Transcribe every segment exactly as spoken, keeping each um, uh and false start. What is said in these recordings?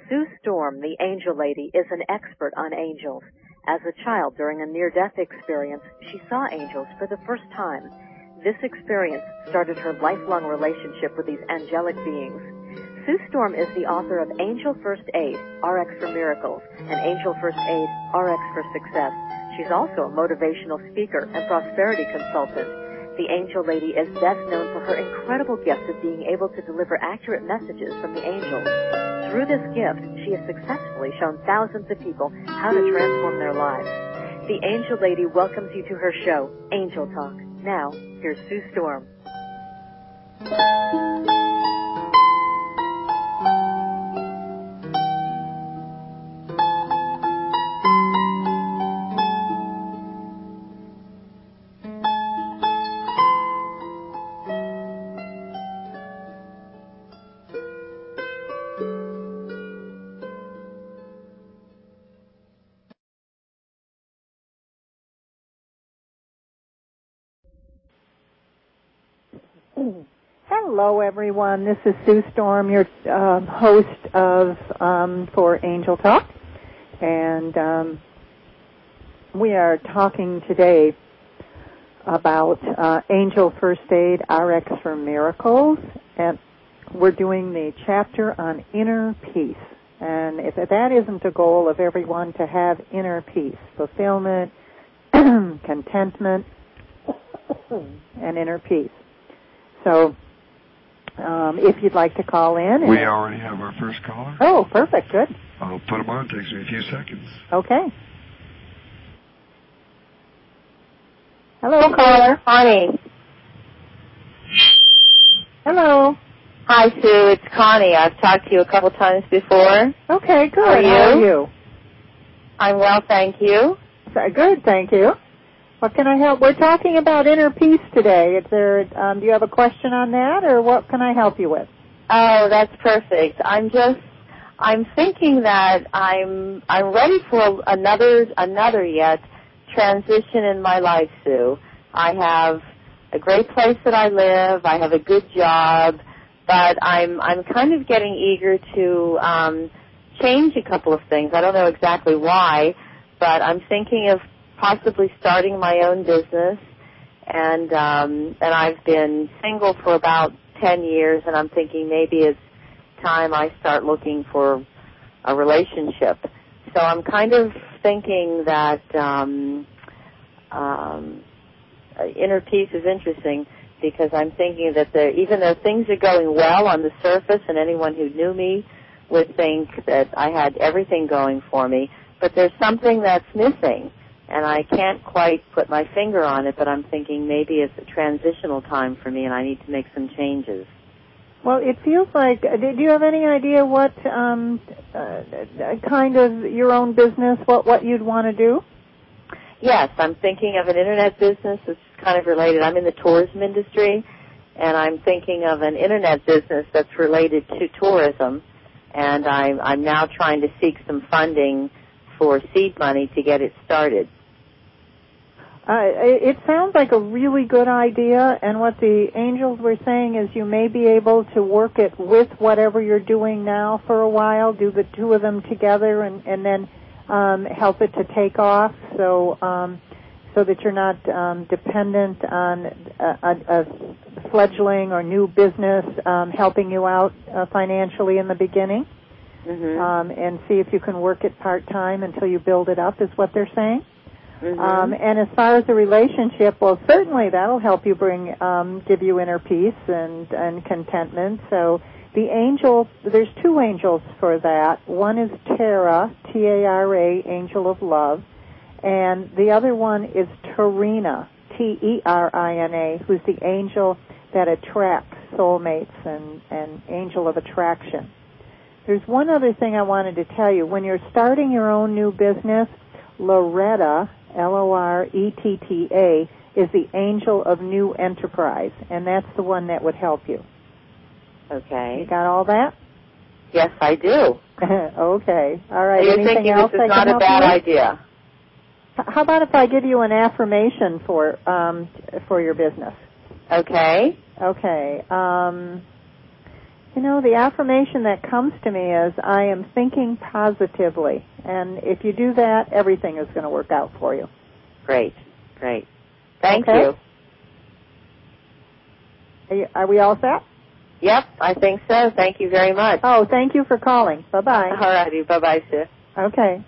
Sue Storm, the angel lady, is an expert on angels. As a child, during a near-death experience, she saw angels for the first time. This experience started her lifelong relationship with these angelic beings. Sue Storm is the author of Angel First Aid, R X for Miracles, and Angel First Aid, R X for Success. She's also a motivational speaker and prosperity consultant. The Angel Lady is best known for her incredible gift of being able to deliver accurate messages from the angels. Through this gift, she has successfully shown thousands of people how to transform their lives. The Angel Lady welcomes you to her show, Angel Talk. Now, here's Sue Storm. Hello, everyone. This is Sue Storm, your uh, host of um, for Angel Talk, and um, we are talking today about uh, Angel First Aid, R X for Miracles, and we're doing the chapter on inner peace. And if that isn't the goal of everyone, to have inner peace, fulfillment, contentment, and inner peace. So, um, if you'd like to call in. We already have our first caller. Oh, perfect. Good. I'll put them on. It takes me a few seconds. Okay. Hello, caller. Connie. Hello. Hi, Sue. It's Connie. I've talked to you a couple times before. Okay, good. How are you? How are you? I'm well, thank you. Good, thank you. What can I help? We're talking about inner peace today. Is there, um, do you have a question on that, or what can I help you with? Oh, that's perfect. I'm just, I'm thinking that I'm, I'm ready for another, another yet transition in my life, Sue. I have a great place that I live. I have a good job, but I'm, I'm kind of getting eager to um, change a couple of things. I don't know exactly why, but I'm thinking of possibly starting my own business, and um, and I've been single for about ten years, and I'm thinking maybe it's time I start looking for a relationship. So I'm kind of thinking that um, um, inner peace is interesting, because I'm thinking that there, even though things are going well on the surface, and anyone who knew me would think that I had everything going for me, but there's something that's missing. And I can't quite put my finger on it, but I'm thinking maybe it's a transitional time for me and I need to make some changes. Well, it feels like, do you have any idea what um, uh, kind of your own business, what, what you'd want to do? Yes, I'm thinking of an Internet business that's kind of related. I'm in the tourism industry, and I'm thinking of an Internet business that's related to tourism, and I'm, I'm now trying to seek some funding for seed money to get it started. Uh, it sounds like a really good idea, and what the angels were saying is you may be able to work it with whatever you're doing now for a while, do the two of them together, and, and then um, help it to take off, so um, so that you're not um, dependent on a, a, a fledgling or new business um, helping you out uh, financially in the beginning, mm-hmm. um, and see if you can work it part-time until you build it up, is what they're saying. Mm-hmm. Um, and as far as the relationship, well, certainly that'll help you bring, um, give you inner peace and, and contentment. So the angel, there's two angels for that. One is Tara, T A R A, angel of love, and the other one is Terina, T E R I N A, who's the angel that attracts soulmates and, and angel of attraction. There's one other thing I wanted to tell you. When you're starting your own new business, Loretta, L O R E T T A, is the angel of new enterprise, and that's the one that would help you. Okay. You got all that? Yes, I do. Okay. All right. So you're Anything thinking else this is I not can a help bad you with? idea. How about if I give you an affirmation for um, for your business? Okay. Okay. Um, You know, the affirmation that comes to me is, I am thinking positively. And if you do that, everything is going to work out for you. Great, great. Thank okay. you. Are, you. Are we all set? Yep, I think so. Thank you very much. Oh, thank you for calling. Bye-bye. All righty. Bye-bye, Sue. Okay.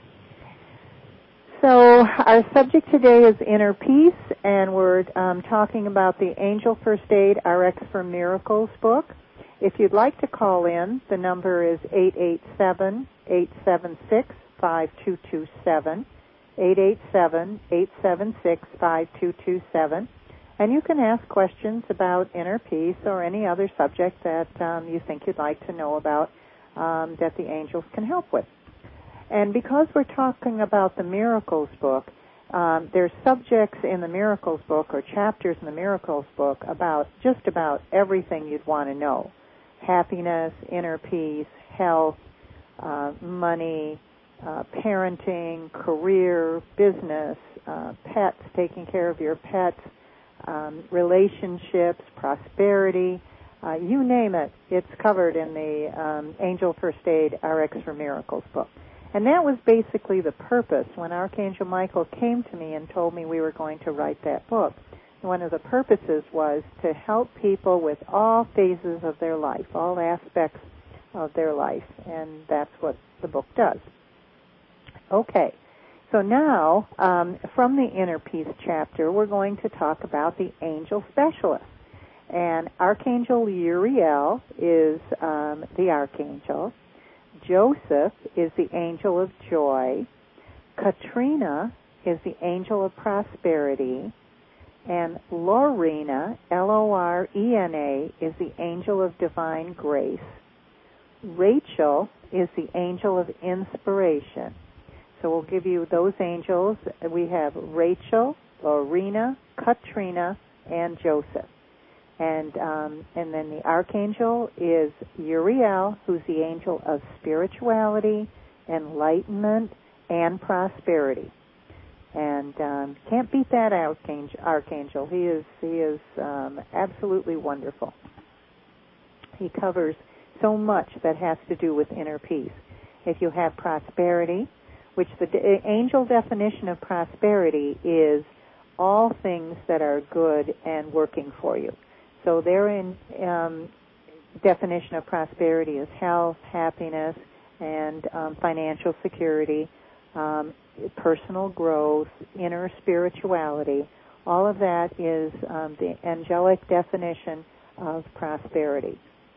So our subject today is inner peace, and we're um, talking about the Angel First Aid R X for Miracles book. If you'd like to call in, the number is eight eight seven, eight seven six, five two two seven, eight eight seven, eight seven six, five two two seven. And you can ask questions about inner peace or any other subject that um, you think you'd like to know about um, that the angels can help with. And because we're talking about the Miracles book, um, there's subjects in the Miracles book or chapters in the Miracles book about just about everything you'd want to know. Happiness, inner peace, health, uh, money, uh, parenting, career, business, uh, pets, taking care of your pets, um, relationships, prosperity, uh, you name it, it's covered in the um, Angel First Aid R X for Miracles book. And that was basically the purpose when Archangel Michael came to me and told me we were going to write that book. One of the purposes was to help people with all phases of their life, all aspects of their life, and that's what the book does. Okay, so now um, from the Inner Peace chapter, we're going to talk about the angel specialist. And Archangel Uriel is um, the archangel. Joseph is the angel of joy. Katrina is the angel of prosperity. And Lorena, L O R E N A, is the angel of divine grace. Rachel is the angel of inspiration. So we'll give you those angels. We have Rachel, Lorena, Katrina, and Joseph. And um, and then the archangel is Uriel, who's the angel of spirituality, enlightenment, and prosperity. And um, can't beat that archangel. archangel. He is he is um, absolutely wonderful. He covers so much that has to do with inner peace. If you have prosperity, which the de- angel definition of prosperity is all things that are good and working for you. So their in, um, definition of prosperity is health, happiness, and um, financial security, um, personal growth, inner spirituality. All of that is um, the angelic definition of prosperity.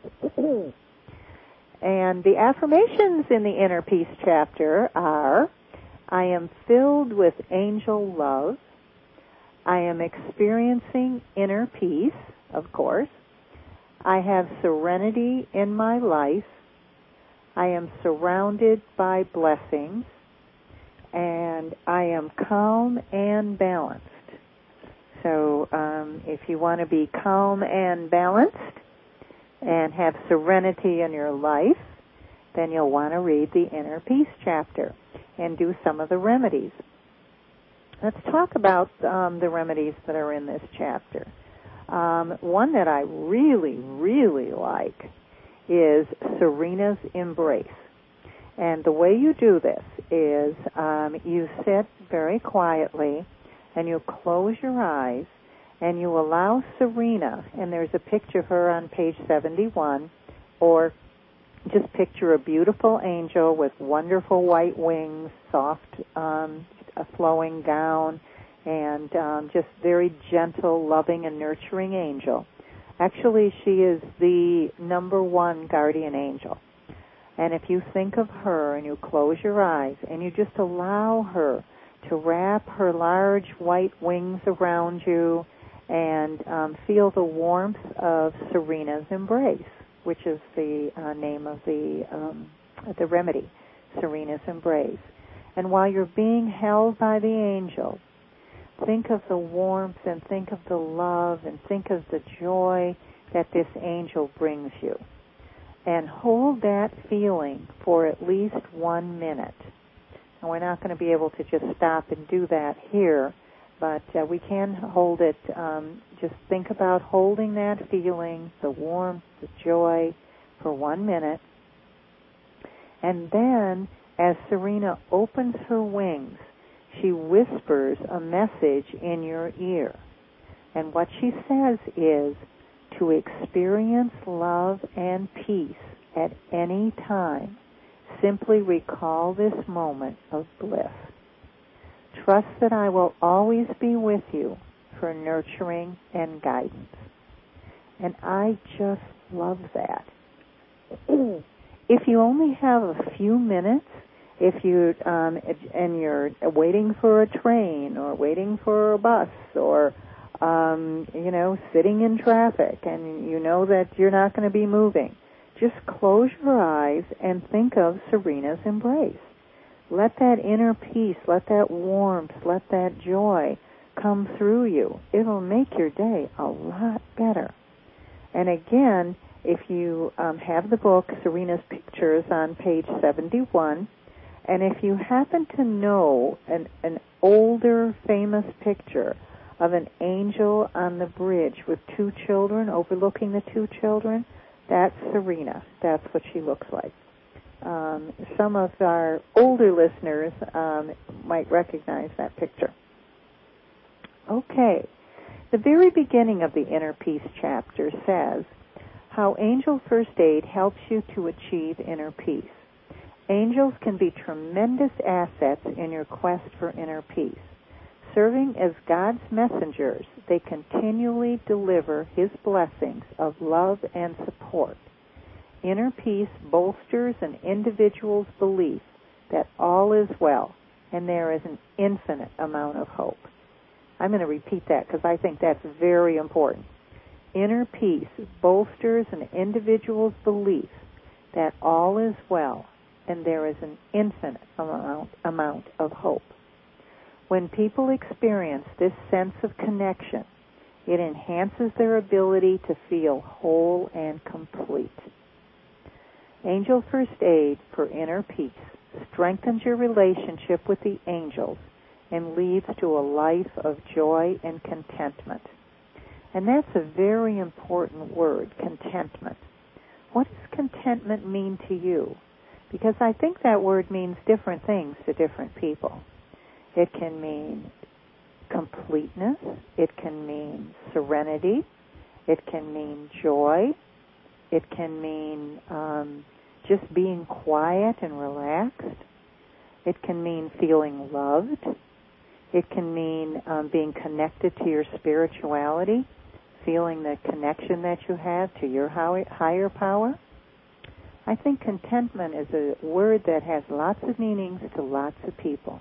And the affirmations in the Inner Peace chapter are, I am filled with angel love. I am experiencing inner peace, of course. I have serenity in my life. I am surrounded by blessings. And I am calm and balanced. So um, if you want to be calm and balanced and have serenity in your life, then you'll want to read the Inner Peace chapter and do some of the remedies. Let's talk about um, the remedies that are in this chapter. Um, one that I really, really like is Serena's Embrace. And the way you do this is um, you sit very quietly and you close your eyes and you allow Serena, and there's a picture of her on page seventy-one, or just picture a beautiful angel with wonderful white wings, soft um, a flowing gown, and um, just very gentle, loving, and nurturing angel. Actually, she is the number one guardian angel. And if you think of her and you close your eyes and you just allow her to wrap her large white wings around you and um, feel the warmth of Serena's Embrace, which is the uh, name of the um, the remedy, Serena's Embrace. And while you're being held by the angel, think of the warmth and think of the love and think of the joy that this angel brings you. And hold that feeling for at least one minute. And we're not going to be able to just stop and do that here, but uh, we can hold it. Um, just think about holding that feeling, the warmth, the joy, for one minute. And then, as Serena opens her wings, she whispers a message in your ear. And what she says is to experience love and peace at any time. Simply recall this moment of bliss. Trust that I will always be with you for nurturing and guidance. And I just love that. If you only have a few minutes, if you um, and you're waiting for a train or waiting for a bus or um, you know sitting in traffic and you know that you're not going to be moving, just close your eyes and think of Serena's embrace. Let that inner peace, let that warmth, let that joy come through you. It'll make your day a lot better. And again, if you um, have the book, Serena's Pictures, on page seventy-one, and if you happen to know an, an older famous picture of an angel on the bridge with two children overlooking the two children, that's Serena. That's what she looks like. Um, some of our older listeners um, might recognize that picture. Okay. The very beginning of the Inner Peace chapter says how Angel First Aid helps you to achieve inner peace. Angels can be tremendous assets in your quest for inner peace. Serving as God's messengers, they continually deliver His blessings of love and support. Inner peace bolsters an individual's belief that all is well and there is an infinite amount of hope. I'm going to repeat that because I think that's very important. Inner peace bolsters an individual's belief that all is well and there is an infinite amount, amount of hope. When people experience this sense of connection, it enhances their ability to feel whole and complete. Angel First Aid for Inner Peace strengthens your relationship with the angels and leads to a life of joy and contentment. And that's a very important word, contentment. What does contentment mean to you? Because I think that word means different things to different people. It can mean completeness. It can mean serenity. It can mean joy. It can mean um, just being quiet and relaxed. It can mean feeling loved. It can mean um, being connected to your spirituality, feeling the connection that you have to your higher power. I think contentment is a word that has lots of meanings to lots of people.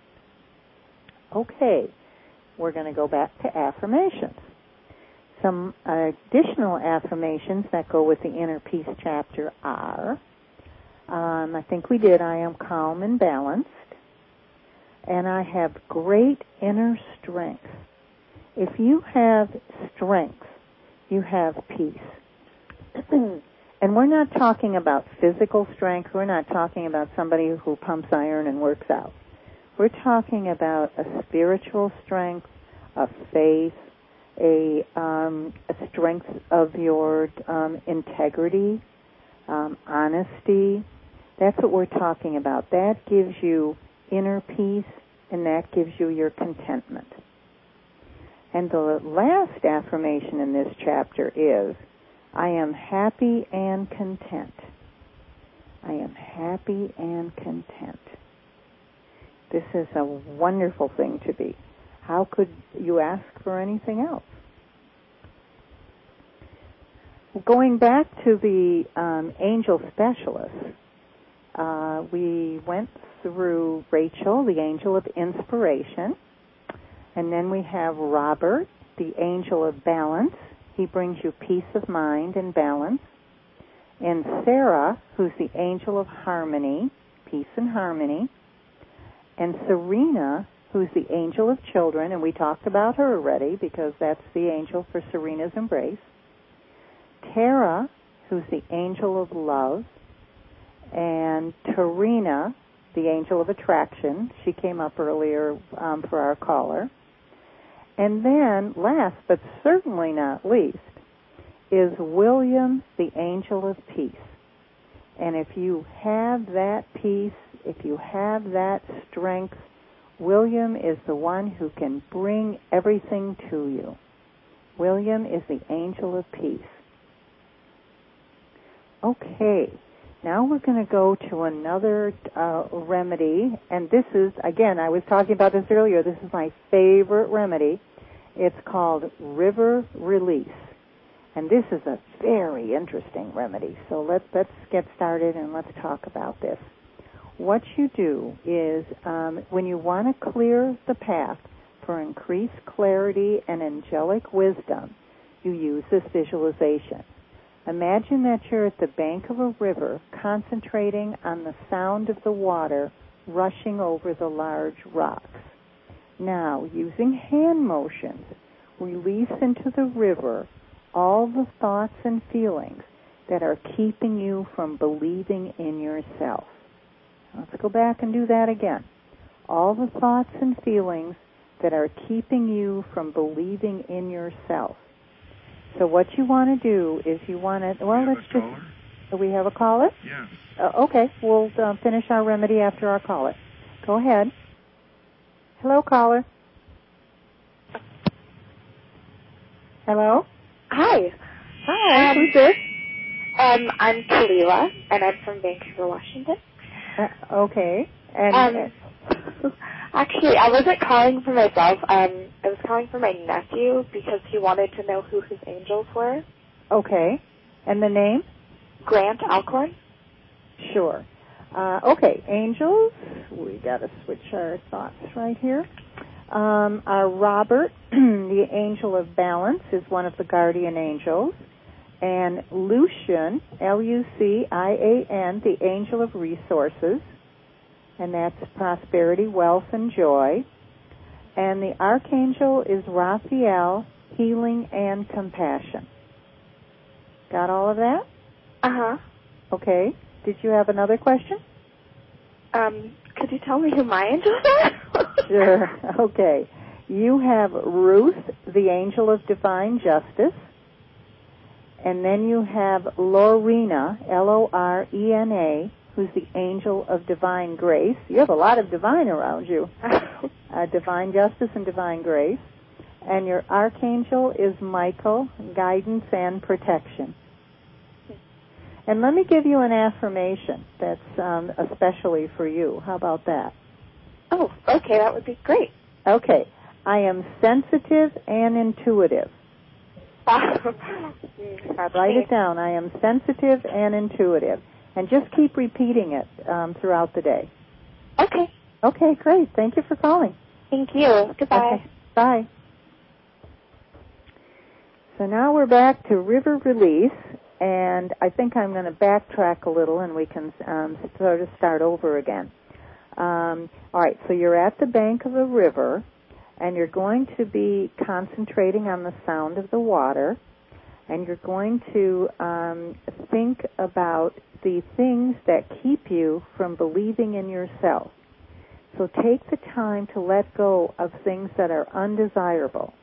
Okay, we're going to go back to affirmations. Some additional affirmations that go with the Inner Peace chapter are, um, I think we did, I am calm and balanced, and I have great inner strength. If you have strength, you have peace. And we're not talking about physical strength. We're not talking about somebody who pumps iron and works out. We're talking about a spiritual strength, a faith, a, um, a strength of your um, integrity, um, honesty. That's what we're talking about. That gives you inner peace, and that gives you your contentment. And the last affirmation in this chapter is, I am happy and content. I am happy and content. This is a wonderful thing to be. How could you ask for anything else? Going back to the um, angel specialists, uh, we went through Rachel, the angel of inspiration, and then we have Robert, the angel of balance. He brings you peace of mind and balance. And Sarah, who's the angel of harmony, peace and harmony. And Serena, who's the angel of children, and we talked about her already because that's the angel for Serena's embrace. Tara, who's the angel of love. And Tarina, the angel of attraction. She came up earlier um, for our caller. And then, last but certainly not least, is William, the angel of peace. And if you have that peace, if you have that strength, William is the one who can bring everything to you. William is the angel of peace. Okay, now we're going to go to another uh, remedy, and this is, again, I was talking about this earlier, this is my favorite remedy. It's called River Release, and this is a very interesting remedy. So let's, let's get started and let's talk about this. What you do is, um, when you want to clear the path for increased clarity and angelic wisdom, you use this visualization. Imagine that you're at the bank of a river, concentrating on the sound of the water rushing over the large rocks. Now, using hand motions, release into the river all the thoughts and feelings that are keeping you from believing in yourself. Let's go back and do that again. All the thoughts and feelings that are keeping you from believing in yourself. So what you want to do is you want to, well, let's just, do we have a caller? Yes. Uh, okay, we'll uh, finish our remedy after our caller. Go ahead. Hello, caller. Hello? Hi. Hi, um, who's this? Um, I'm Kalila, and I'm from Vancouver, Washington. Uh, okay. And um, actually, I wasn't calling for myself. Um, I was calling for my nephew because he wanted to know who his angels were. Okay. And the name? Grant Alcorn. Sure. Uh, okay, angels. We got to switch our thoughts right here. Um, our Robert, the angel of balance, is one of the guardian angels. And Lucian, L U C I A N, the angel of resources, and that's prosperity, wealth, and joy. And the archangel is Raphael, healing and compassion. Got all of that? Uh-huh. Okay. Did you have another question? Um, could you tell me who my angels are? Sure. Okay. You have Ruth, the angel of divine justice. And then you have Lorena, L O R E N A, who's the angel of divine grace. You have a lot of divine around you. uh, divine justice and divine grace. And your archangel is Michael, guidance and protection. And let me give you an affirmation that's um, especially for you. How about that? Oh, okay, that would be great. Okay. I am sensitive and intuitive. That's Write me. it down. I am sensitive and intuitive. And just keep repeating it um, throughout the day. Okay. Okay, great. Thank you for calling. Thank you. Goodbye. Okay. Bye. So now we're back to river release, and I think I'm going to backtrack a little and we can um, sort of start over again. Um, all right, so you're at the bank of a river, and you're going to be concentrating on the sound of the water, and you're going to um, think about the things that keep you from believing in yourself. So take the time to let go of things that are undesirable.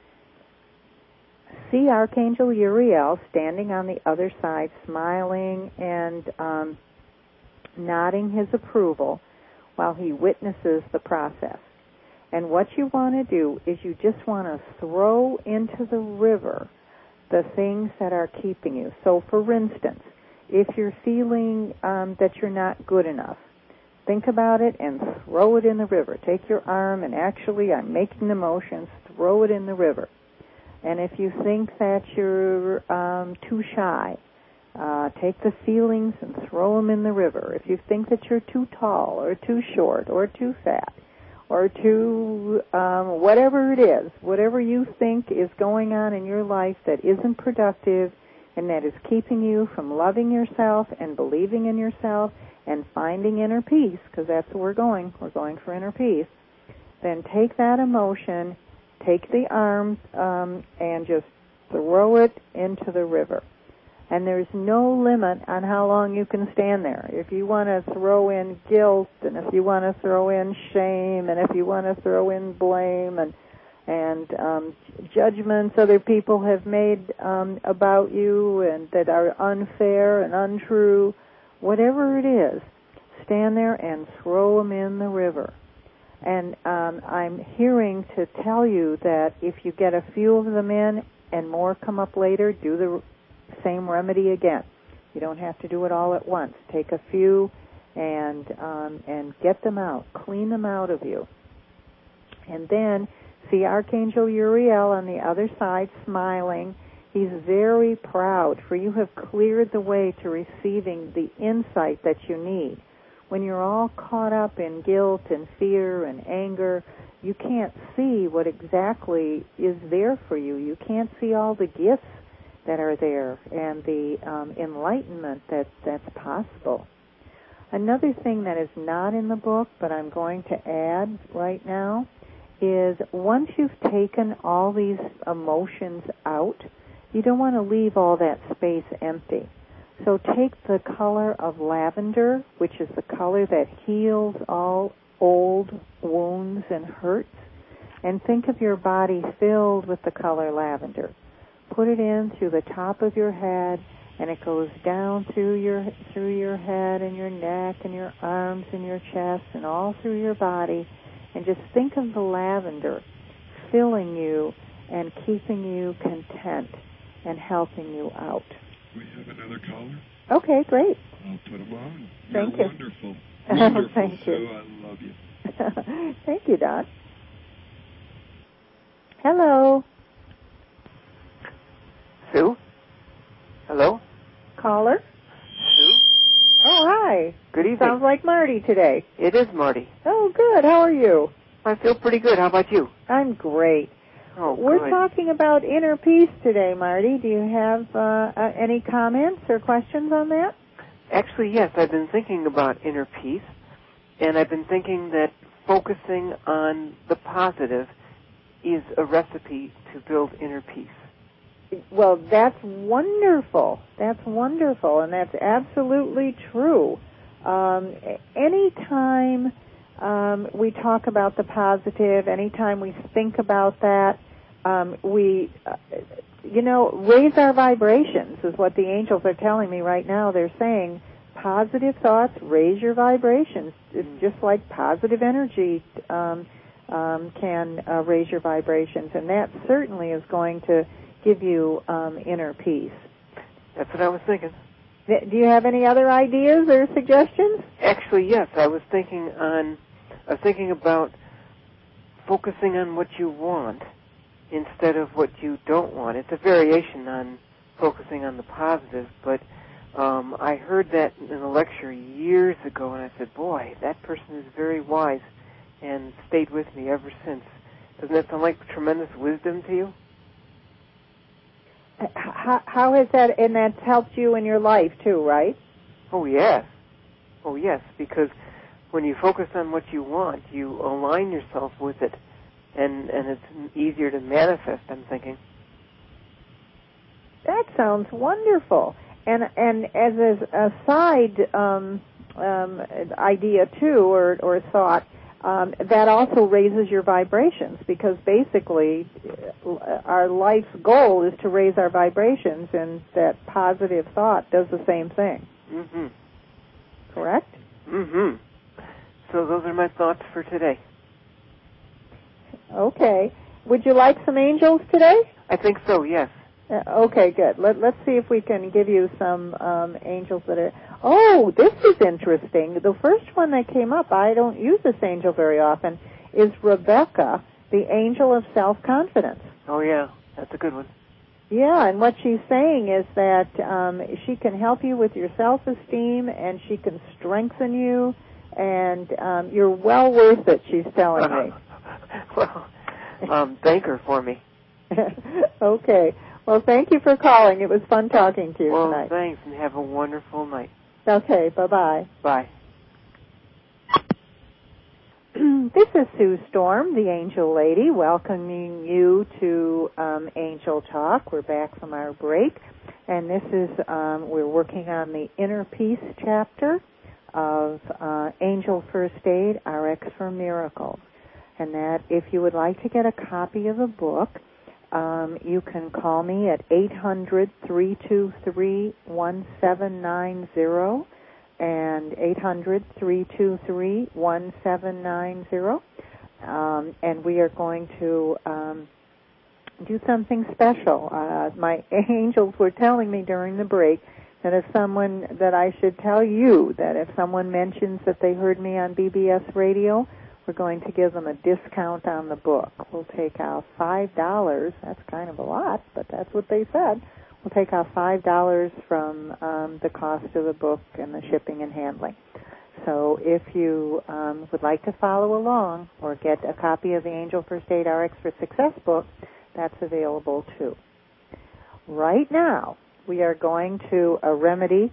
See Archangel Uriel standing on the other side, smiling and um, nodding his approval while he witnesses the process. And what you want to do is you just want to throw into the river the things that are keeping you. So, for instance, if you're feeling um, that you're not good enough, think about it and throw it in the river. Take your arm and actually, I'm making the motions, throw it in the river. And if you think that you're um, too shy, uh, take the feelings and throw them in the river. If you think that you're too tall or too short or too fat or too um, whatever it is, whatever you think is going on in your life that isn't productive and that is keeping you from loving yourself and believing in yourself and finding inner peace, because that's where we're going. We're going for inner peace. Then take that emotion, take the arms, um, and just throw it into the river. And there's no limit on how long you can stand there. If you want to throw in guilt, and if you want to throw in shame, and if you want to throw in blame, and and um, judgments other people have made um, about you and that are unfair and untrue, whatever it is, stand there and throw them in the river. And um, I'm hearing to tell you that if you get a few of them in and more come up later, do the same remedy again. You don't have to do it all at once. Take a few and um, and get them out. Clean them out of you. And then see Archangel Uriel on the other side smiling. He's very proud, for you have cleared the way to receiving the insight that you need. When you're all caught up in guilt and fear and anger, you can't see what exactly is there for you. You can't see all the gifts that are there and the um, enlightenment that, that's possible. Another thing that is not in the book, but I'm going to add right now, is once you've taken all these emotions out, you don't want to leave all that space empty. So take the color of lavender, which is the color that heals all old wounds and hurts, and think of your body filled with the color lavender. Put it in through the top of your head, and it goes down through your through your head and your neck and your arms and your chest and all through your body, and just think of the lavender filling you and keeping you content and helping you out. We have another caller. Okay, great. I'll put him on. Thank You're you. wonderful. Wonderful, Thank Sue. you. I love you. Thank you, Don. Hello. Sue? Hello? Caller? Sue? Oh, hi. Good evening. Sounds like Marty today. It is Marty. Oh, good. How are you? I feel pretty good. How about you? I'm great. Oh, We're good. talking about inner peace today, Marty. Do you have uh, uh, any comments or questions on that? Actually, yes. I've been thinking about inner peace, and I've been thinking that focusing on the positive is a recipe to build inner peace. Well, that's wonderful. That's wonderful, and that's absolutely true. Um, anytime um, we talk about the positive, anytime we think about that, um, we, uh, you know, raise our vibrations is what the angels are telling me right now. They're saying positive thoughts raise your vibrations. It's just like positive energy um, um, can uh, raise your vibrations, and that certainly is going to give you um, inner peace. That's what I was thinking. Do you have any other ideas or suggestions? Actually, yes. I was thinking on, I was thinking about focusing on what you want instead of what you don't want. It's a variation on focusing on the positive, but um, I heard that in a lecture years ago, and I said, boy, that person is very wise, and stayed with me ever since. Doesn't that sound like tremendous wisdom to you? How, how has that, and that's helped you in your life too, right? Oh, yes. Oh, yes, because when you focus on what you want, you align yourself with it, and, and it's easier to manifest, I'm thinking. That sounds wonderful. And and as a, a side um, um, idea too, or, or thought, Um, that also raises your vibrations, because basically our life's goal is to raise our vibrations, and that positive thought does the same thing. Mm-hmm. Correct? Mm-hmm. So those are my thoughts for today. Okay. Would you like some angels today? I think so, yes. Uh, okay, good. Let, let's see if we can give you some um, angels that are... Oh, this is interesting. The first one that came up, I don't use this angel very often, is Rebecca, the angel of self-confidence. Oh, yeah. That's a good one. Yeah, and what she's saying is that um, she can help you with your self-esteem, and she can strengthen you, and um, you're well worth it, she's telling me. Well, um, thank her for me. Okay. Well, thank you for calling. It was fun talking to you well, tonight. Well, thanks, and have a wonderful night. Okay, bye-bye. Bye. This is Sue Storm, the Angel Lady, welcoming you to um, Angel Talk. We're back from our break, and this is, um, we're working on the Inner Peace chapter of uh, Angel First Aid, R X for Miracles. And that if you would like to get a copy of the book, Um, you can call me at eight hundred, three two three, one seven nine zero. and eight hundred, three two three, one seven nine zero. Um, and we are going to um, do something special. Uh, my angels were telling me during the break that if someone, that I should tell you that if someone mentions that they heard me on B B S radio, we're going to give them a discount on the book. We'll take out five dollars. That's kind of a lot, but that's what they said. We'll take out five dollars from um, the cost of the book and the shipping and handling. So if you um, would like to follow along or get a copy of the Angel First Aid R X for Success book, that's available too. Right now, we are going to a remedy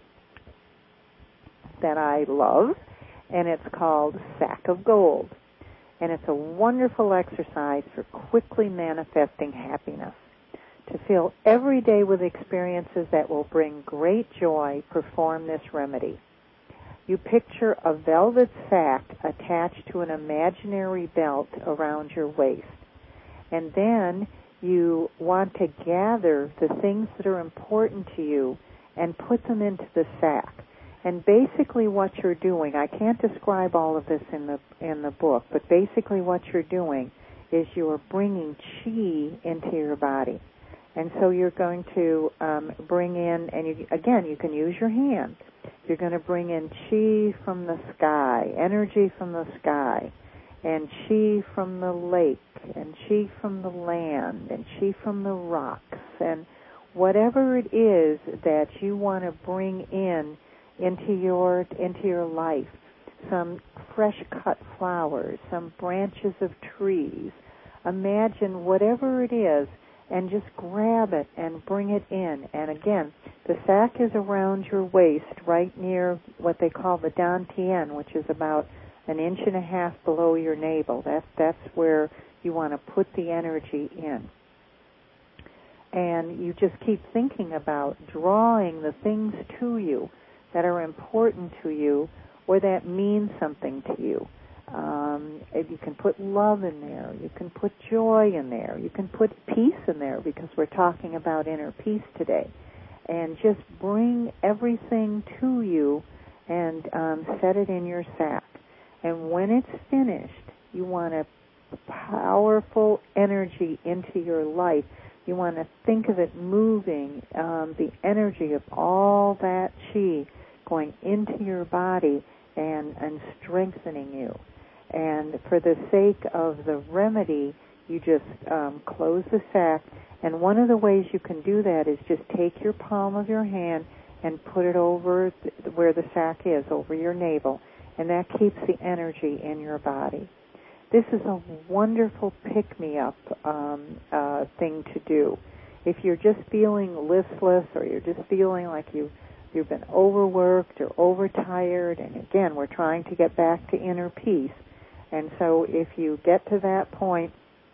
that I love, and it's called Sack of Gold. And it's a wonderful exercise for quickly manifesting happiness. To fill every day with experiences that will bring great joy, perform this remedy. You picture a velvet sack attached to an imaginary belt around your waist. And then you want to gather the things that are important to you and put them into the sack. And basically what you're doing, I can't describe all of this in the in the book, but basically what you're doing is you are bringing chi into your body. And so you're going to um, bring in, and you, again, you can use your hand. You're going to bring in chi from the sky, energy from the sky, and chi from the lake, and chi from the land, and chi from the rocks, and whatever it is that you want to bring in into your into your life. Some fresh cut flowers, some branches of trees. Imagine whatever it is and just grab it and bring it in. And again, the sack is around your waist right near what they call the dantian, which is about an inch and a half below your navel. That's, that's where you want to put the energy in. And you just keep thinking about drawing the things to you that are important to you or that mean something to you. Um, you can put love in there. You can put joy in there. You can put peace in there because we're talking about inner peace today. And just bring everything to you and um, set it in your sack. And when it's finished, you want a powerful energy into your life. You want to think of it moving, um, the energy of all that chi going into your body and, and strengthening you. And for the sake of the remedy, you just um, close the sack. And one of the ways you can do that is just take your palm of your hand and put it over th- where the sack is, over your navel. And that keeps the energy in your body. This is a wonderful pick-me-up um, uh, thing to do. If you're just feeling listless or you're just feeling like you, you've been overworked or overtired, and again, we're trying to get back to inner peace. And so if you get to that point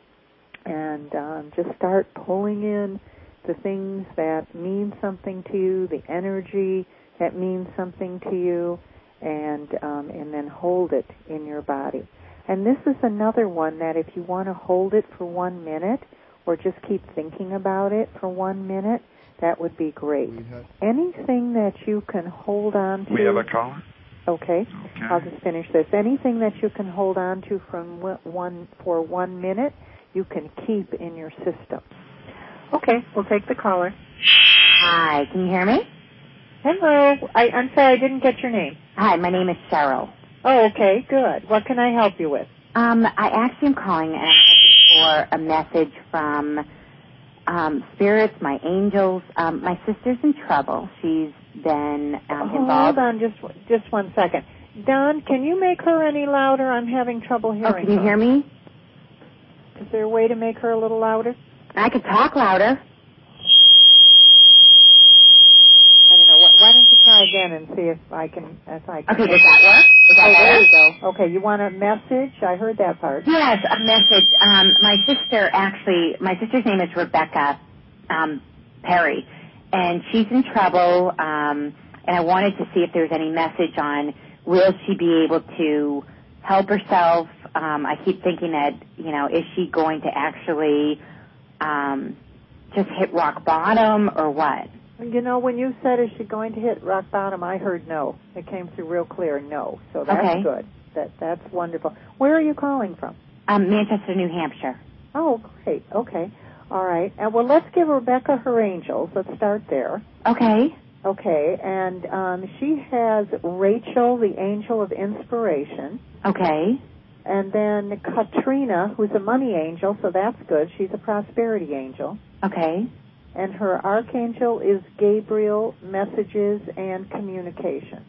and um, just start pulling in the things that mean something to you, the energy that means something to you, and um, and then hold it in your body. And this is another one that if you want to hold it for one minute or just keep thinking about it for one minute, that would be great. Have, Anything that you can hold on to. We have a caller? Okay. Okay. I'll just finish this. Anything that you can hold on to from one for one minute, you can keep in your system. Okay, we'll take the caller. Hi, can you hear me? Hello. I, I'm sorry, I didn't get your name. Hi, my name is Cheryl. Oh, okay, good. What can I help you with? Um, I actually am calling and I'm looking for a message from um, spirits, my angels. Um, my sister's in trouble. She's been um, oh, involved. Hold on, just just one second. Don, can you make her any louder? I'm having trouble hearing her. Oh, can you hear me? Is there a way to make her a little louder? I could talk louder. I don't know. Why, why don't you try again and see if I can, if I can. Okay, does that work? Is that oh, better? there you go. Okay, you want a message? I heard that part. Yes, a message. Um, my sister actually, my sister's name is Rebecca um, Perry, and she's in trouble, um, and I wanted to see if there was any message on will she be able to help herself. Um, I keep thinking that, you know, is she going to actually um, just hit rock bottom or what? You know, when you said, is she going to hit rock bottom, I heard no. It came through real clear, no. So that's Okay. good. That That's wonderful. Where are you calling from? Um, Manchester, New Hampshire. Oh, great. Okay. All right. And well, let's give Rebecca her angels. Let's start there. Okay. Okay. And um, she has Rachel, the angel of inspiration. Okay. And then Katrina, who's a money angel, so that's good. She's a prosperity angel. Okay. And her archangel is Gabriel, messages and communication.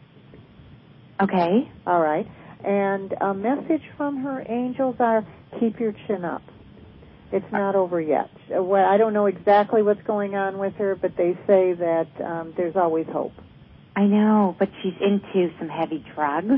Okay. All right. And a message from her angels are, keep your chin up. It's not over yet. Well, I don't know exactly what's going on with her, but they say that um, there's always hope. I know, but she's into some heavy drugs.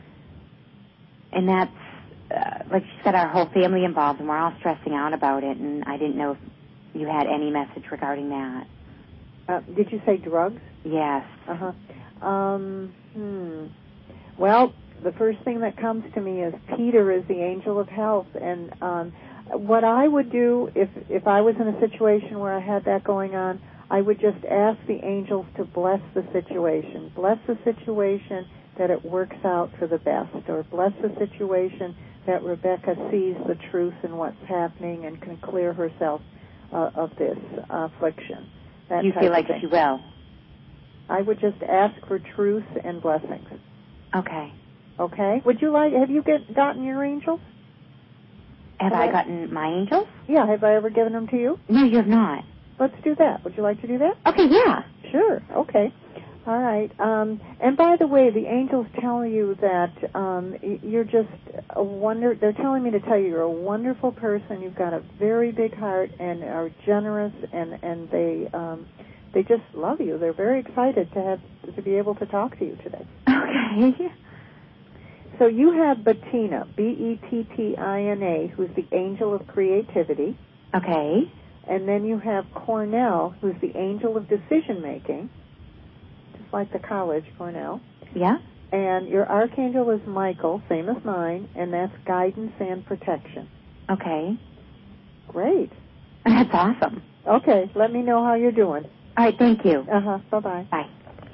And that's, uh, like, she's got our whole family involved, and we're all stressing out about it, and I didn't know if you had any message regarding that. Uh, did you say drugs? Yes. Uh-huh. Um, hmm. Well, the first thing that comes to me is Peter is the angel of health, and um, what I would do if if I was in a situation where I had that going on, I would just ask the angels to bless the situation. Bless the situation that it works out for the best, or bless the situation that Rebecca sees the truth in what's happening and can clear herself uh, of this affliction. That You type feel of like thing. she will? I would just ask for truth and blessings. Okay. Okay? Would you like, have you get, gotten your angels? Have Have I I- gotten my angels? Yeah, have I ever given them to you? No, you have not. Let's do that. Would you like to do that? Okay, yeah. Sure. Okay. All right. Um, and by the way, the angels tell you that um, y- you're just a wonder. They're telling me to tell you you're a wonderful person. You've got a very big heart and are generous, and and they um, they just love you. They're very excited to have to be able to talk to you today. Okay. So you have Bettina, B E T T I N A, who's the angel of creativity. Okay. And then you have Cornell, who's the angel of decision-making, just like the college, Cornell. Yeah. And your archangel is Michael, same as mine, and that's guidance and protection. Okay. Great. That's awesome. Okay, let me know how you're doing. All right, thank you. Uh-huh, bye-bye. Bye.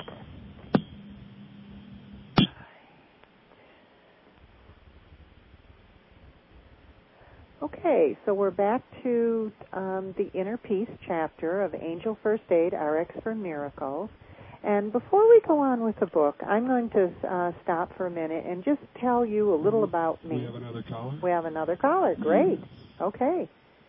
Okay, so we're back to um, the Inner Peace chapter of Angel First Aid, R X for Miracles. And before we go on with the book, I'm going to uh, stop for a minute and just tell you a little about me. We have another caller? We have another caller. Great. Okay.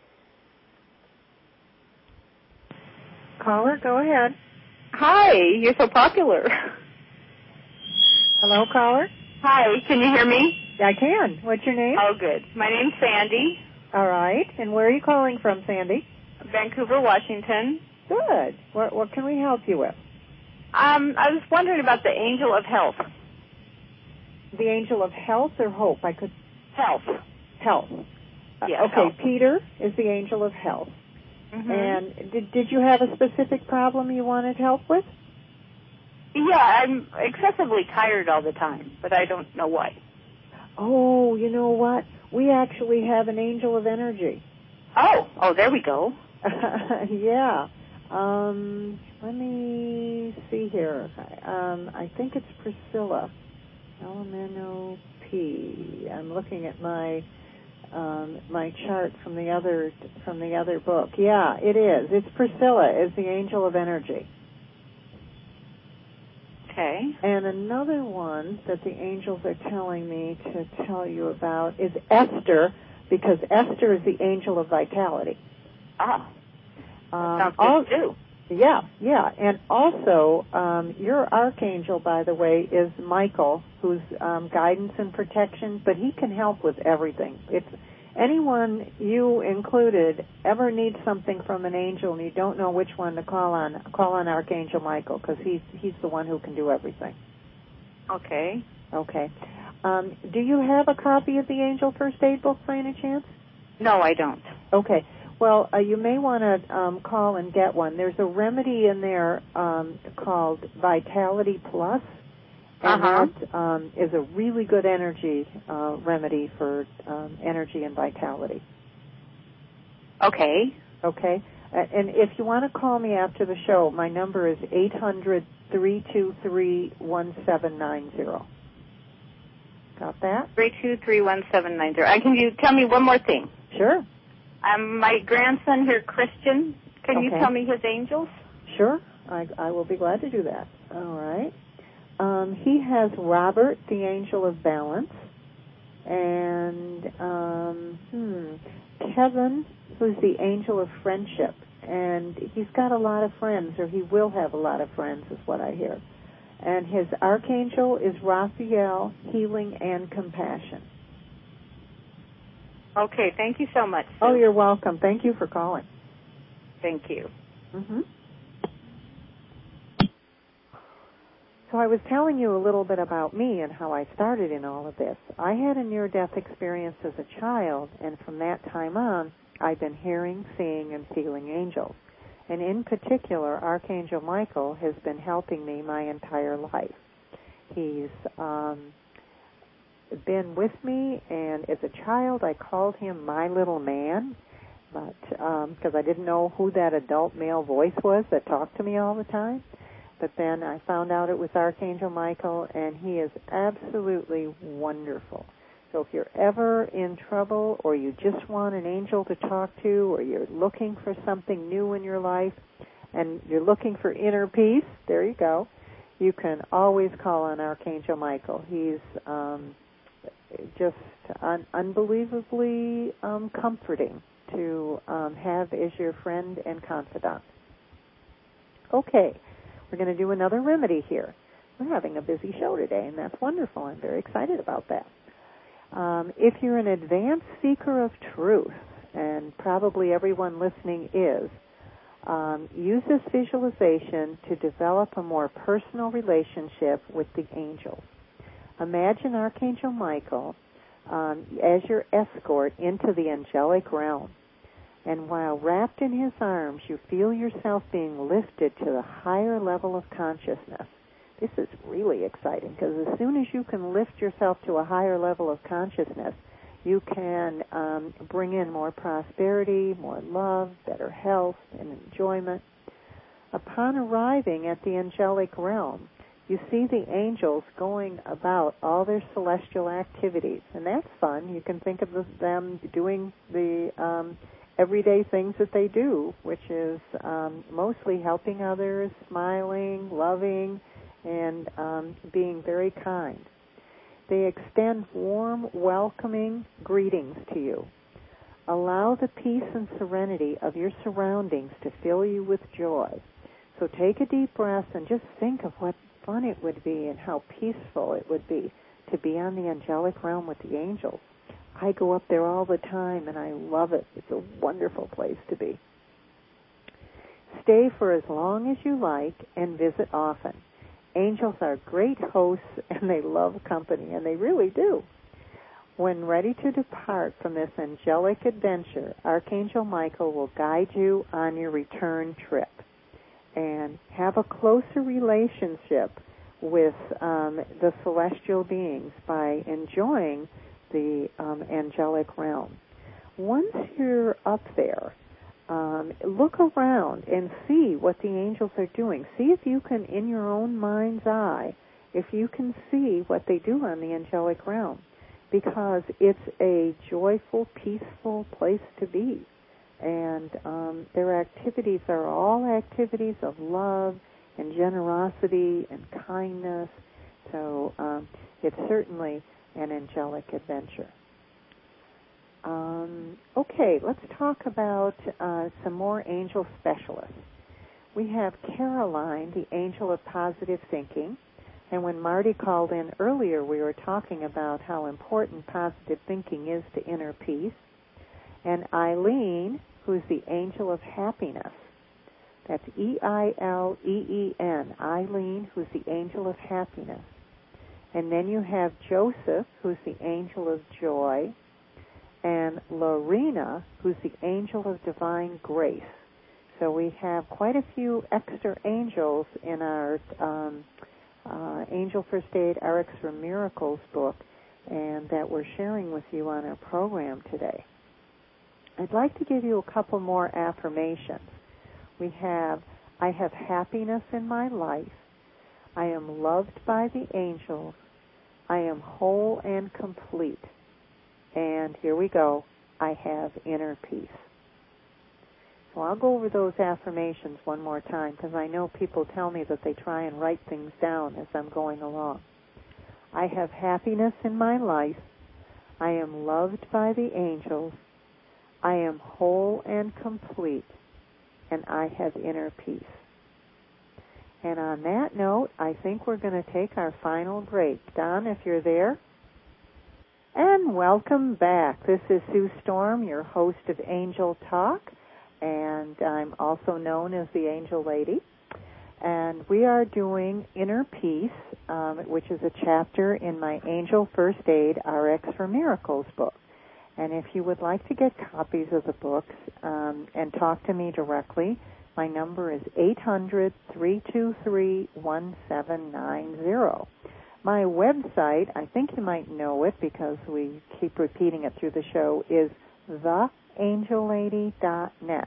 Caller, go ahead. Hi, you're so popular. Hello, caller? Hi, can you hear me? I can. What's your name? Oh, good. My name's Sandy, All right. And where are you calling from, Sandy? Vancouver, Washington. Good. What, what can we help you with? Um, I was wondering about the angel of health. The angel of health or hope? I could... Health. Health. Uh, Yes, okay, health. Peter is the angel of health. Mm-hmm. And did, did you have a specific problem you wanted help with? Yeah, I'm excessively tired all the time, but I don't know why. Oh, you know what? We actually have an angel of energy. Oh, oh, there we go. Yeah. Um, let me see here. Um, I think it's Priscilla. L M N O P. I'm looking at my um, my chart from the other from the other book. Yeah, it is. It's Priscilla is the angel of energy. Okay. And another one that the angels are telling me to tell you about is Esther, because Esther is the angel of vitality. Ah, Um, sounds good al- too. Yeah, yeah. And also, um, your archangel, by the way, is Michael, who's um, guidance and protection, but he can help with everything. If anyone, you included, ever needs something from an angel and you don't know which one to call on, call on Archangel Michael, because he's, he's the one who can do everything. Okay. Okay. Um, do you have a copy of the Angel First Aid book by any chance? No, I don't. Okay. Well, uh, you may want to um, call and get one. There's a remedy in there um, called Vitality Plus, and Uh-huh. that um, is a really good energy uh, remedy for um, energy and vitality. Okay. Okay. And if you want to call me after the show, my number is eight hundred, three two three, one seven nine zero. Got that? three two three, one seven nine zero. And can you tell me one more thing? Sure. Um, my grandson here, Christian, can Okay. you tell me his angels? Sure. I, I will be glad to do that. All right. Um, he has Robert, the angel of balance, and um, hmm, Kevin, who's the angel of friendship. And he's got a lot of friends, or he will have a lot of friends, is what I hear. And his archangel is Raphael, healing and compassion. Okay, thank you so much, Sue. Oh, you're welcome. Thank you for calling. Thank you. Mm-hmm. So I was telling you a little bit about me and how I started in all of this. I had a near-death experience as a child, and from that time on, I've been hearing, seeing, and feeling angels. And in particular, Archangel Michael has been helping me my entire life. He's um, been with me, and as a child, I called him my little man, but because um, I didn't know who that adult male voice was that talked to me all the time. But then I found out it was Archangel Michael, and he is absolutely wonderful. So if you're ever in trouble, or you just want an angel to talk to, or you're looking for something new in your life, and you're looking for inner peace, there you go. You can always call on Archangel Michael. He's um, just un- unbelievably um, comforting to um, have as your friend and confidant. Okay. We're going to do another remedy here. We're having a busy show today, and that's wonderful. I'm very excited about that. Um, if you're an advanced seeker of truth, and probably everyone listening is, um, use this visualization to develop a more personal relationship with the angels. Imagine Archangel Michael um, as your escort into the angelic realm. And while wrapped in his arms, you feel yourself being lifted to the higher level of consciousness. This is really exciting, because as soon as you can lift yourself to a higher level of consciousness, you can um, bring in more prosperity, more love, better health, and enjoyment. Upon arriving at the angelic realm, you see the angels going about all their celestial activities, and that's fun. You can think of them doing the um, everyday things that they do, which is um, mostly helping others, smiling, loving, and um, being very kind. They extend warm, welcoming greetings to you. Allow the peace and serenity of your surroundings to fill you with joy. So take a deep breath and just think of what fun it would be and how peaceful it would be to be on the angelic realm with the angels. I go up there all the time, and I love it. It's a wonderful place to be. Stay for as long as you like and visit often. Angels are great hosts, and they love company, and they really do. When ready to depart from this angelic adventure, Archangel Michael will guide you on your return trip and have a closer relationship with um, the celestial beings by enjoying the um, angelic realm. Once you're up there, um, look around and see what the angels are doing. See if you can, in your own mind's eye, if you can see what they do on the angelic realm, because it's a joyful, peaceful place to be. And um, their activities are all activities of love and generosity and kindness. So um, it's certainly an angelic adventure. Um, okay, let's talk about uh, some more angel specialists. We have Caroline, the angel of positive thinking. And when Marty called in earlier, we were talking about how important positive thinking is to inner peace. And Eileen, who's the angel of happiness. That's E I L E E N, Eileen, who's the angel of happiness. And then you have Joseph, who's the angel of joy, and Lorena, who's the angel of divine grace. So we have quite a few extra angels in our um, uh, Angel First Aid, R X for Miracles book, and that we're sharing with you on our program today. I'd like to give you a couple more affirmations. We have, I have happiness in my life. I am loved by the angels. I am whole and complete. And here we go. I have inner peace. So I'll go over those affirmations one more time because I know people tell me that they try and write things down as I'm going along. I have happiness in my life. I am loved by the angels. I am whole and complete. And I have inner peace. And on that note, I think we're going to take our final break. Don, if you're there. And welcome back. This is Sue Storm, your host of Angel Talk, and I'm also known as the Angel Lady. And we are doing Inner Peace, um, which is a chapter in my Angel First Aid R X for Miracles book. And if you would like to get copies of the books um, and talk to me directly, my number is eight hundred, three two three, one seven nine zero. My website, I think you might know it because we keep repeating it through the show, is the angel lady dot net.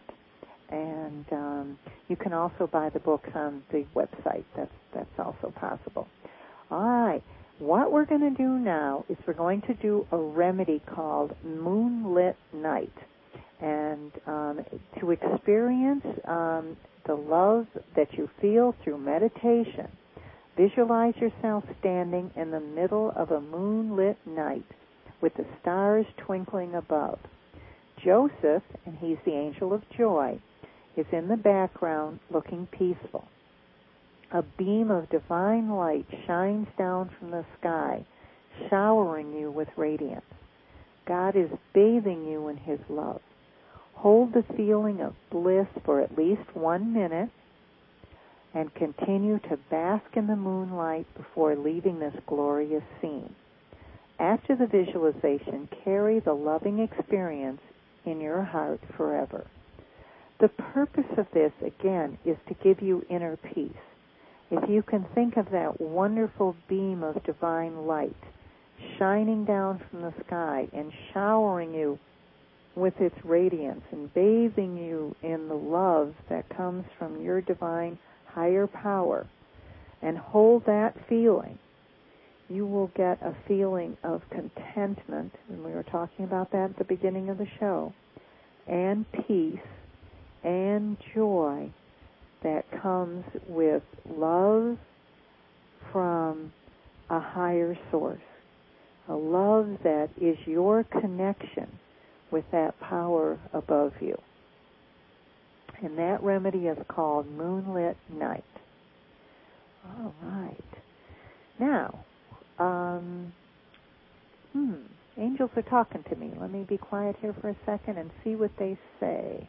And um, you can also buy the books on the website. That's, that's also possible. All right. What we're going to do now is we're going to do a remedy called Moonlit Night. And um, to experience um, the love that you feel through meditation, visualize yourself standing in the middle of a moonlit night with the stars twinkling above. Joseph, and he's the angel of joy, is in the background looking peaceful. A beam of divine light shines down from the sky, showering you with radiance. God is bathing you in His love. Hold the feeling of bliss for at least one minute and continue to bask in the moonlight before leaving this glorious scene. After the visualization, carry the loving experience in your heart forever. The purpose of this, again, is to give you inner peace. If you can think of that wonderful beam of divine light shining down from the sky and showering you with its radiance and bathing you in the love that comes from your divine higher power, and hold that feeling, you will get a feeling of contentment, and we were talking about that at the beginning of the show, and peace and joy that comes with love from a higher source, a love that is your connection with that power above you. And that remedy is called Moonlit Night. All right. Now, um, hmm, angels are talking to me. Let me be quiet here for a second and see what they say.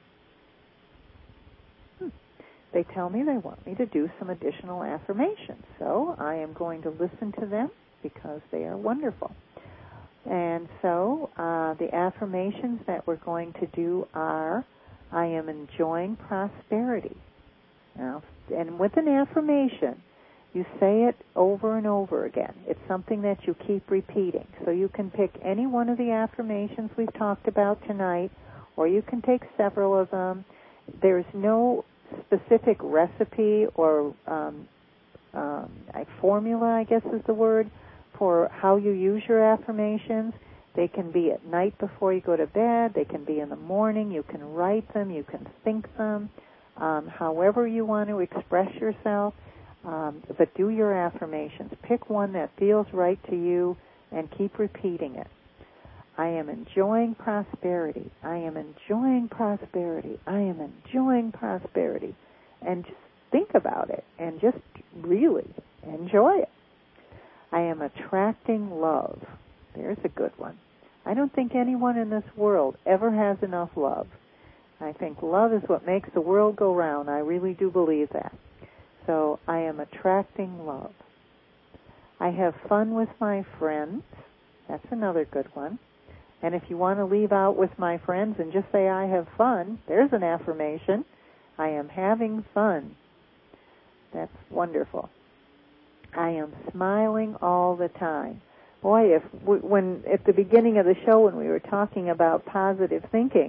Hmm. They tell me they want me to do some additional affirmations, so I am going to listen to them because they are wonderful. And so uh, the affirmations that we're going to do are, I am enjoying prosperity. Now, and with an affirmation, you say it over and over again. It's something that you keep repeating. So you can pick any one of the affirmations we've talked about tonight, or you can take several of them. There's no specific recipe or um, um, formula, I guess is the word, for how you use your affirmations. They can be at night before you go to bed. They can be in the morning. You can write them. You can think them. Um, however you want to express yourself. Um, but do your affirmations. Pick one that feels right to you and keep repeating it. I am enjoying prosperity. I am enjoying prosperity. I am enjoying prosperity. And just think about it and just really enjoy it. I am attracting love. There's a good one. I don't think anyone in this world ever has enough love. I think love is what makes the world go round. I really do believe that. So I am attracting love. I have fun with my friends. That's another good one. And if you want to leave out with my friends and just say I have fun, there's an affirmation. I am having fun. That's wonderful. I am smiling all the time. Boy, if when at the beginning of the show when we were talking about positive thinking,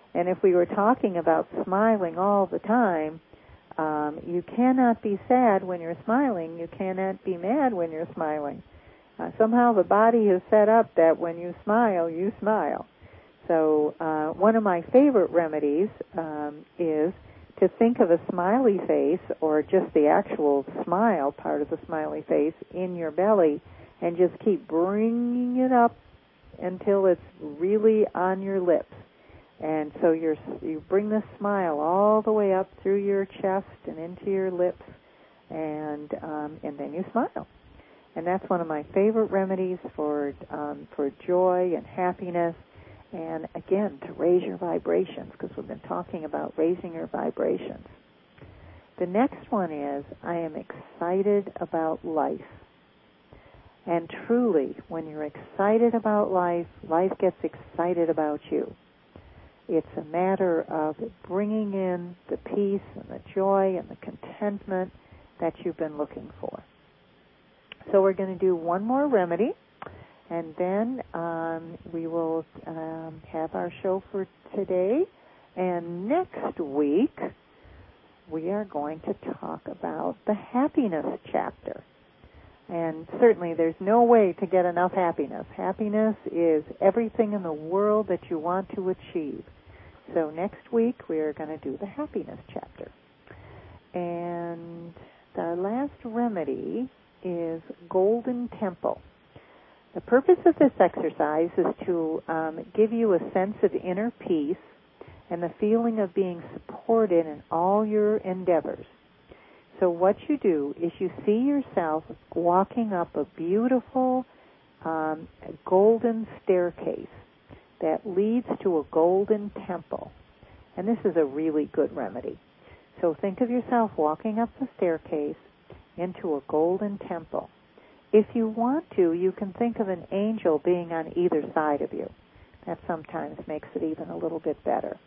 And if we were talking about smiling all the time, um, you cannot be sad when you're smiling. You cannot be mad when you're smiling. Uh, somehow the body is set up that when you smile, you smile. So uh, one of my favorite remedies um, is to think of a smiley face or just the actual smile part of the smiley face in your belly and just keep bringing it up until it's really on your lips. And so you're, you bring the smile all the way up through your chest and into your lips, and um, and then you smile. And that's one of my favorite remedies for um, for joy and happiness, and again, to raise your vibrations, because we've been talking about raising your vibrations. The next one is, I am excited about life. And truly, when you're excited about life, life gets excited about you. It's a matter of bringing in the peace and the joy and the contentment that you've been looking for. So we're going to do one more remedy, and then um, we will um, have our show for today. And next week, we are going to talk about the happiness chapter. And certainly there's no way to get enough happiness. Happiness is everything in the world that you want to achieve. So next week we are going to do the happiness chapter. And the last remedy is Golden Temple. The purpose of this exercise is to um, give you a sense of inner peace and the feeling of being supported in all your endeavors. So what you do is you see yourself walking up a beautiful um, golden staircase that leads to a golden temple. And this is a really good remedy. So think of yourself walking up the staircase into a golden temple. If you want to, you can think of an angel being on either side of you. That sometimes makes it even a little bit better.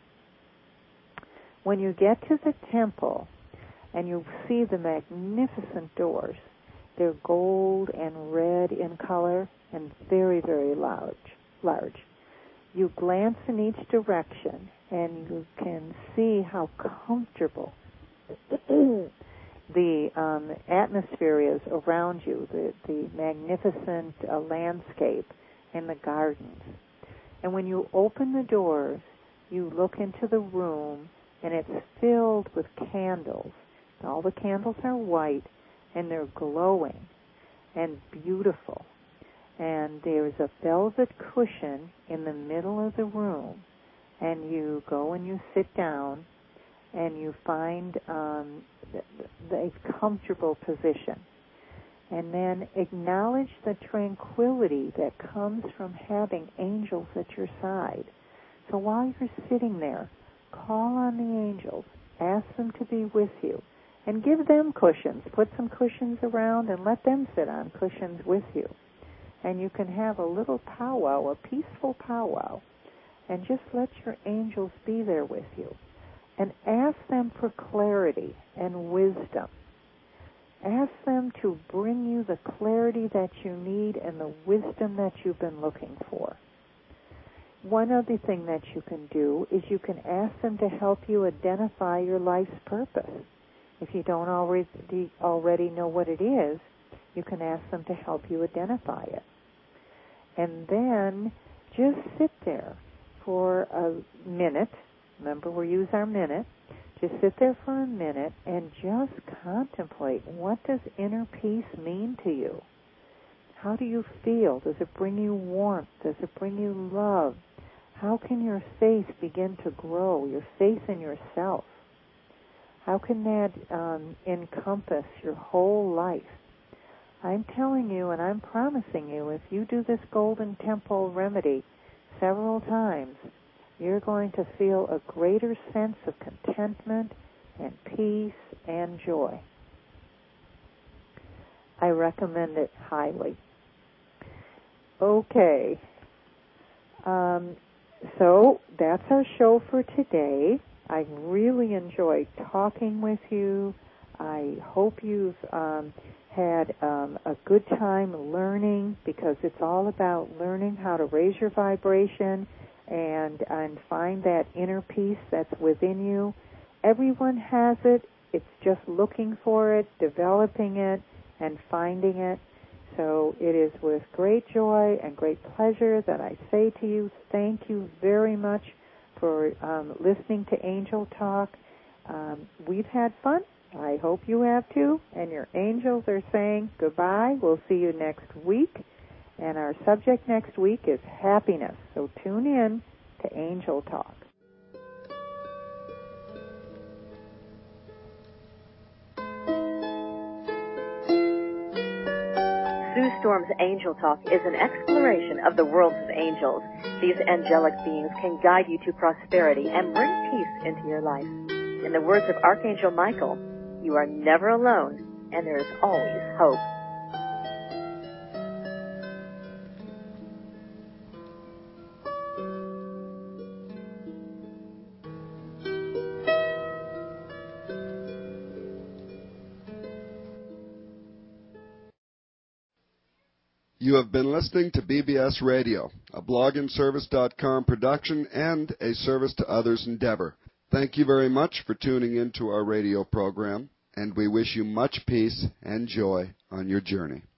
When you get to the temple and you see the magnificent doors, they're gold and red in color and very, very large. large. You glance in each direction and you can see how comfortable the um, atmosphere is around you, the, the magnificent uh, landscape and the gardens. And when you open the doors, you look into the room and it's filled with candles. All the candles are white and they're glowing and beautiful. And there's a velvet cushion in the middle of the room, and you go and you sit down and you find um, a comfortable position. And then acknowledge the tranquility that comes from having angels at your side. So while you're sitting there, call on the angels, ask them to be with you, and give them cushions. Put some cushions around and let them sit on cushions with you. And you can have a little powwow, a peaceful powwow, and just let your angels be there with you. And ask them for clarity and wisdom. Ask them to bring you the clarity that you need and the wisdom that you've been looking for. One other thing that you can do is you can ask them to help you identify your life's purpose. If you don't already already know what it is, you can ask them to help you identify it. And then just sit there for a minute. Remember, we use our minute. Just sit there for a minute and just contemplate, what does inner peace mean to you? How do you feel? Does it bring you warmth? Does it bring you love? How can your faith begin to grow, your faith in yourself? How can that um, encompass your whole life? I'm telling you and I'm promising you, if you do this Golden Temple remedy several times, you're going to feel a greater sense of contentment and peace and joy. I recommend it highly. Okay. Um, so that's our show for today. I really enjoyed talking with you. I hope you've um, had um, a good time learning, because it's all about learning how to raise your vibration and and find that inner peace that's within you. Everyone has it. It's just looking for it, developing it, and finding it. So it is with great joy and great pleasure that I say to you, thank you very much for um, listening to Angel Talk. Um, we've had fun. I hope you have too. And your angels are saying goodbye. We'll see you next week. And our subject next week is happiness. So tune in to Angel Talk. Sue Storm's Angel Talk is an exploration of the worlds of angels. These angelic beings can guide you to prosperity and bring peace into your life. In the words of Archangel Michael, you are never alone, and there is always hope. You have been listening to B B S Radio, a blog and service dot com production and a service to others endeavor. Thank you very much for tuning in to our radio program, and we wish you much peace and joy on your journey.